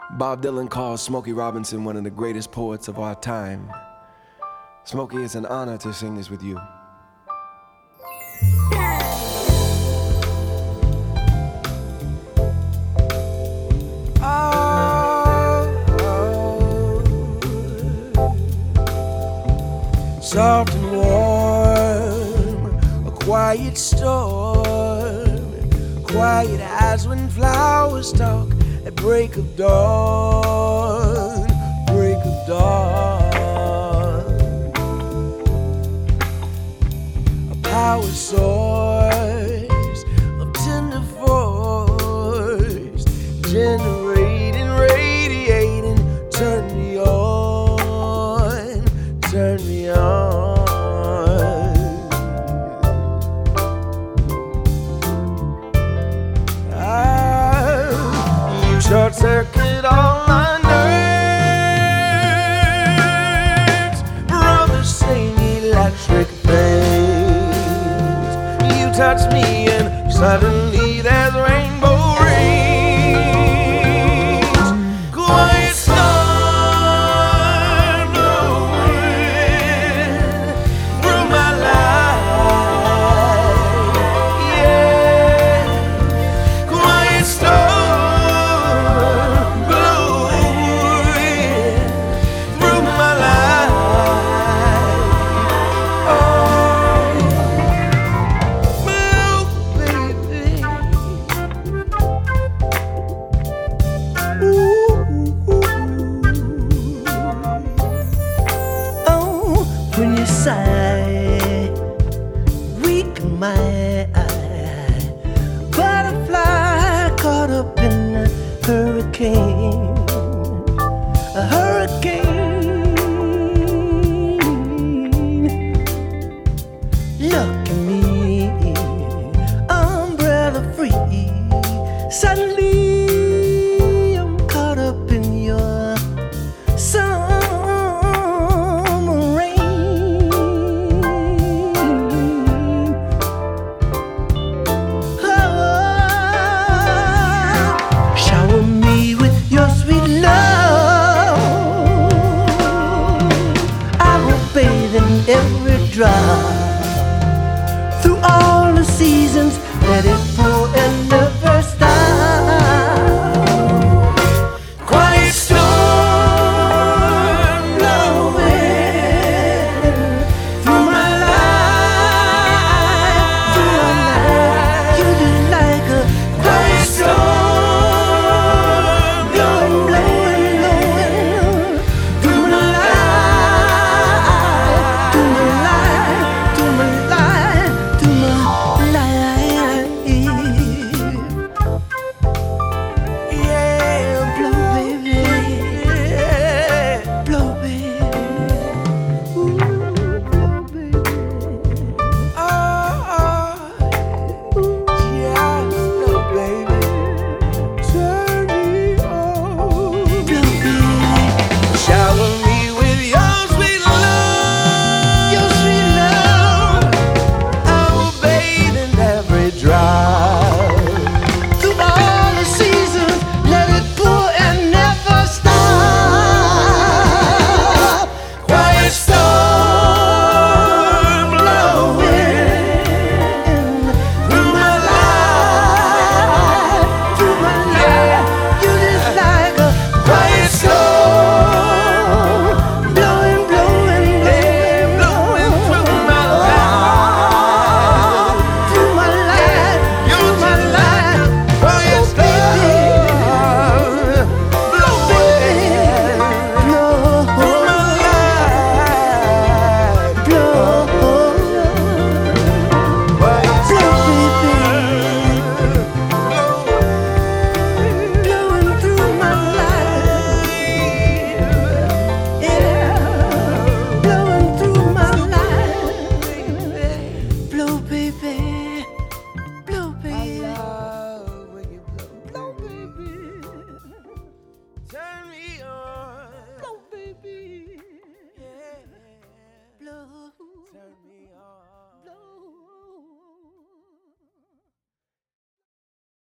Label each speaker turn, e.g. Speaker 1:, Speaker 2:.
Speaker 1: Bob Dylan calls Smokey Robinson one of the greatest poets of our time. Smokey, it's an honor to sing this with you. Soft and warm, a quiet storm, quiet as when flowers talk at break of dawn, break of dawn. A power source of tender force, generating, radiating, turn me on, turn me on. Short circuit all my nerves, brothers sing electric things. You touch me and suddenly there's rainbow rings. Quiet storm blowing through my life, yeah. Quiet storm when you sigh, weak my eye, butterfly caught up in a hurricane, a hurricane. Look at me, umbrella free,